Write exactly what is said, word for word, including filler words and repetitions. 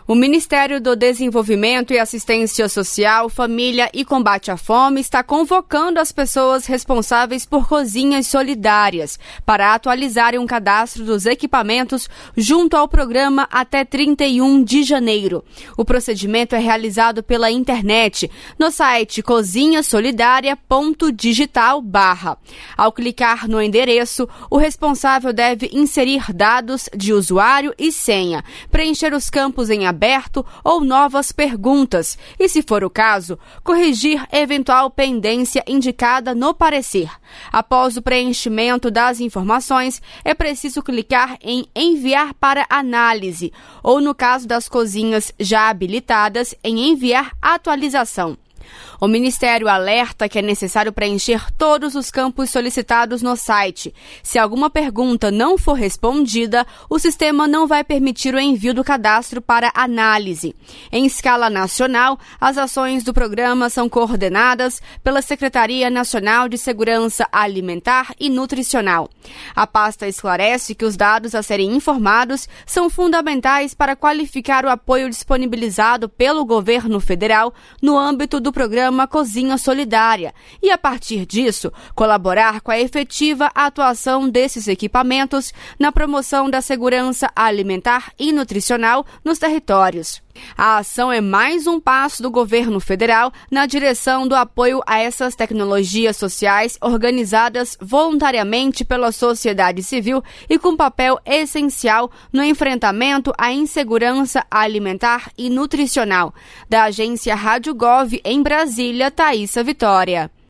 O Ministério do Desenvolvimento e Assistência Social, Família e Combate à Fome está convocando as pessoas responsáveis por cozinhas solidárias para atualizarem um cadastro dos equipamentos junto ao programa até trinta e um de janeiro. O procedimento é realizado pela internet, no site cozinha solidária ponto digital barra. Ao clicar no endereço, o responsável deve inserir dados de usuário e senha, preencher os campos em aberto ou novas perguntas e, se for o caso, corrigir eventual pendência indicada no parecer. Após o preenchimento das informações, é preciso clicar em enviar para análise ou, no caso das cozinhas já habilitadas, em enviar atualização. O Ministério alerta que é necessário preencher todos os campos solicitados no site. Se alguma pergunta não for respondida, o sistema não vai permitir o envio do cadastro para análise. Em escala nacional, as ações do programa são coordenadas pela Secretaria Nacional de Segurança Alimentar e Nutricional. A pasta esclarece que os dados a serem informados são fundamentais para qualificar o apoio disponibilizado pelo governo federal no âmbito do programa Cozinha Solidária e, a partir disso, colaborar com a efetiva atuação desses equipamentos na promoção da segurança alimentar e nutricional nos territórios. A ação é mais um passo do governo federal na direção do apoio a essas tecnologias sociais organizadas voluntariamente pela sociedade civil e com papel essencial no enfrentamento à insegurança alimentar e nutricional. Da agência Rádio Gov em Brasília, Thaísa Vitória.